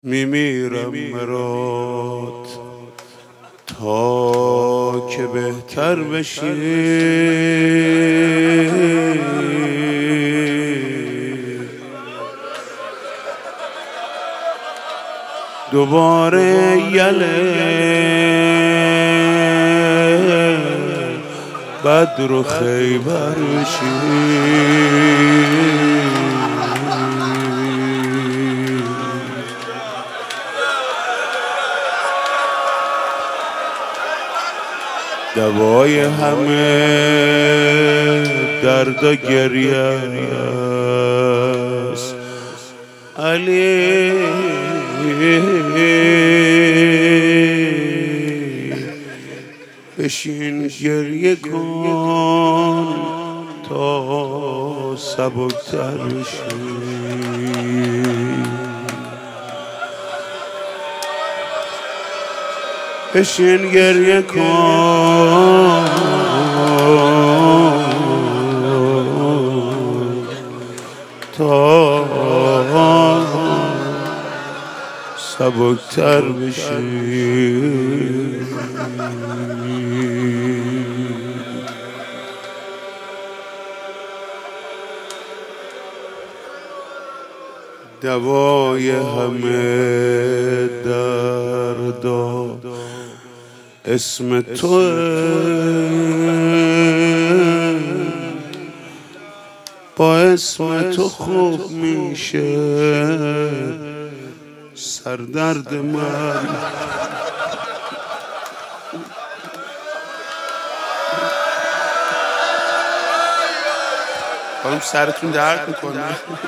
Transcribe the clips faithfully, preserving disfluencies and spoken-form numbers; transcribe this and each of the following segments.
میمیرم مرات تا که بهتر بشی، دوباره یله بدر و خیبر بشی. دوای همه درد و گریه است علی، بشین گریه کن تا سبکتر بشی. بشین گریه کن تا سبکتر بشی. دوای همه دردا اسم تو، با اسم تو خوب میشه سردرد من. خانم سرتون درد میکنه.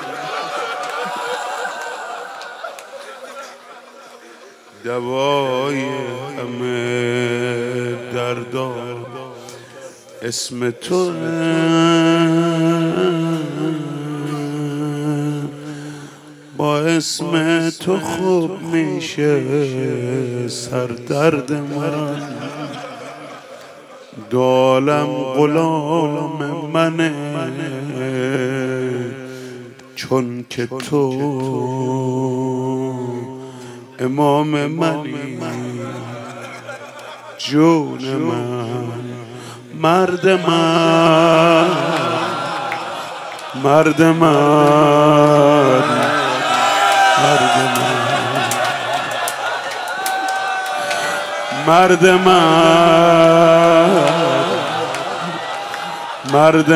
دوای همه دردا اسم تو، با اسم تو خوب میشه سردرد من. دو عالم غلام منه چون که تو امام منی. جون من مرد من، مرد من، مرد من، مرد من، مرد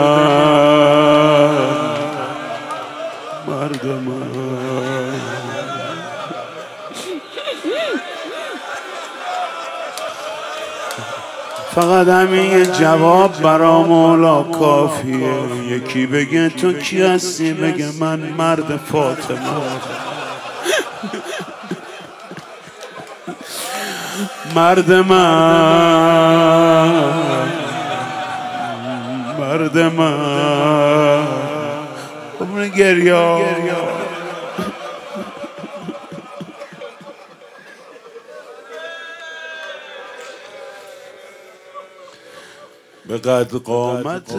من، مرد من. فقط همین جواب برا مولا کافیه. یکی بگه تو کی هستی، بگه من مرد فاطمه. مرد من، مرد من. عمر گریا به قد قامتت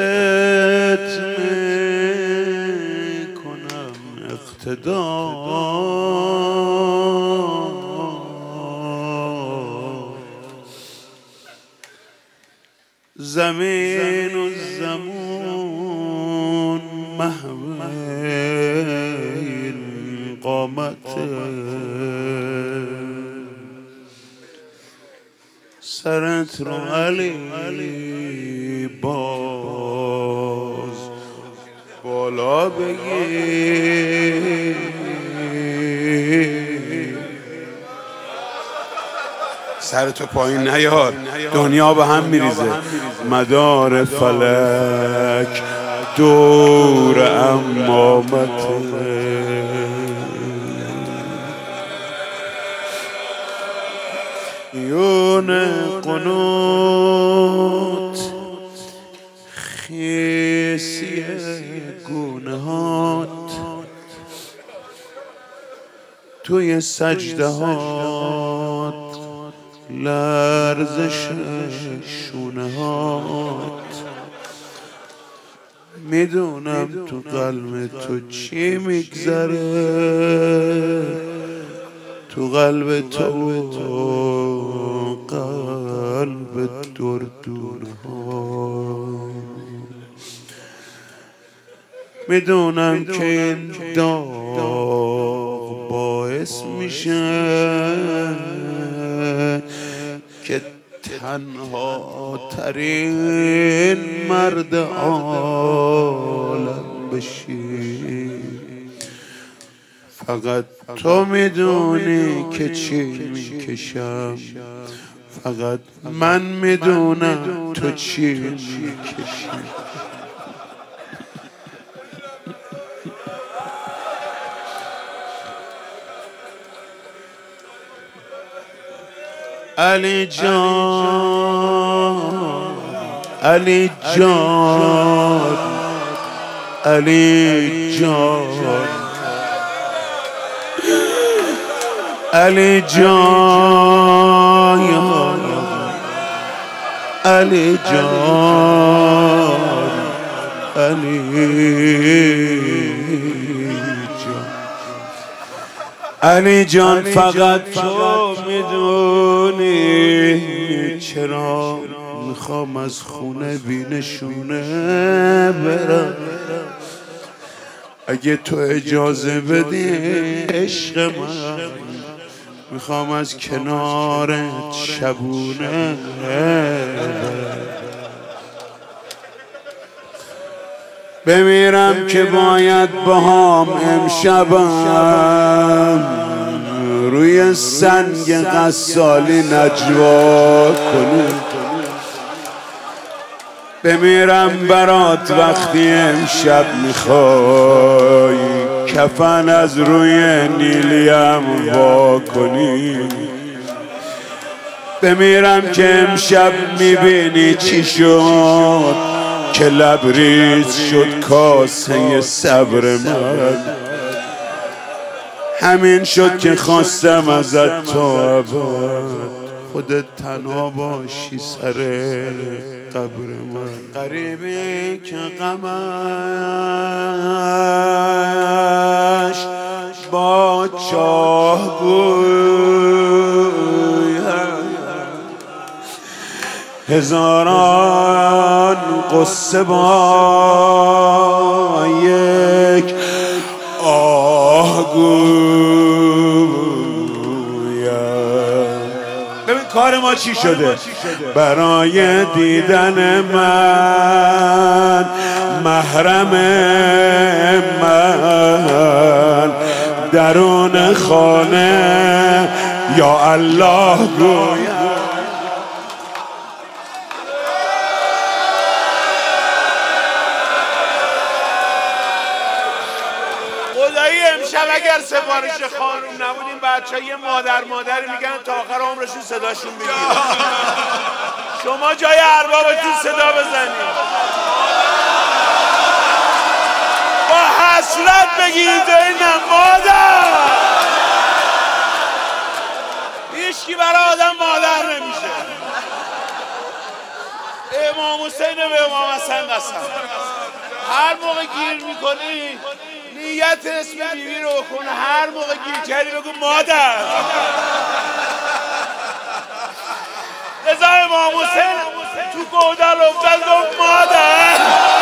میکنم اقتدا، زمین و زمون محو این قامتت. سرت رو علی باز بالا بگیر، سرتو پایین نیار، دنیا به هم میریزه. مدار فلک دور امامته، یون قنوت خیسی گونه هات، توی سجده هات لرزش شونه هات. میدونم تو قلب تو چی میگذره، تو قلب تو قلب دردونه ها. میدونم که این داغ باعث میشه که تنها ترین مرد عالم بشی. فقط تو میدونی که چی میکشم، فقط من میدونم تو چی میکشی. علی جان علی جان علی جان علی جان علی جان علی جان علی جان فقط تو میدونی چرا میخوام از خونه بینشونه برم. اگه تو اجازه بدی عشق من، میخوام از کنارت شبونه بمیرم که باید باهام امشبم روی سنگ غسالی نجوا کنی. بمیرم برات وقتی امشب میخوای کفن از روی نیلیم وا کنی. بمیرم که امشب میبینی چی شد که لبریز شد کاسه صبر من. همین شد که خواستم ازت تو ابد خودت تنها باشی سر قبر من. غریبی که غمش با چاه گوی هزاران قصه با یک آه گویم. ببین کار ما چی شده. برای دیدن من محرم من درون خانه یا الله گویم. خدایی امشب اگر سفارش خانوم نبودیم بچه یه مادر مادری میگن تا آخر عمرشون صداشون بگیره. شما جای اربابتون صدا بزنید با حسرت بگید اینم مادر. هیچکی برای آدم مادر نمیشه. امام حسین و امام حسن قسم هر موقع گیر میکنی نیت اسم بیبی رو بکن. هر موقع گیر کردی بگو مادر. رضا امام حسین تو گودال افتاد گفت مادر.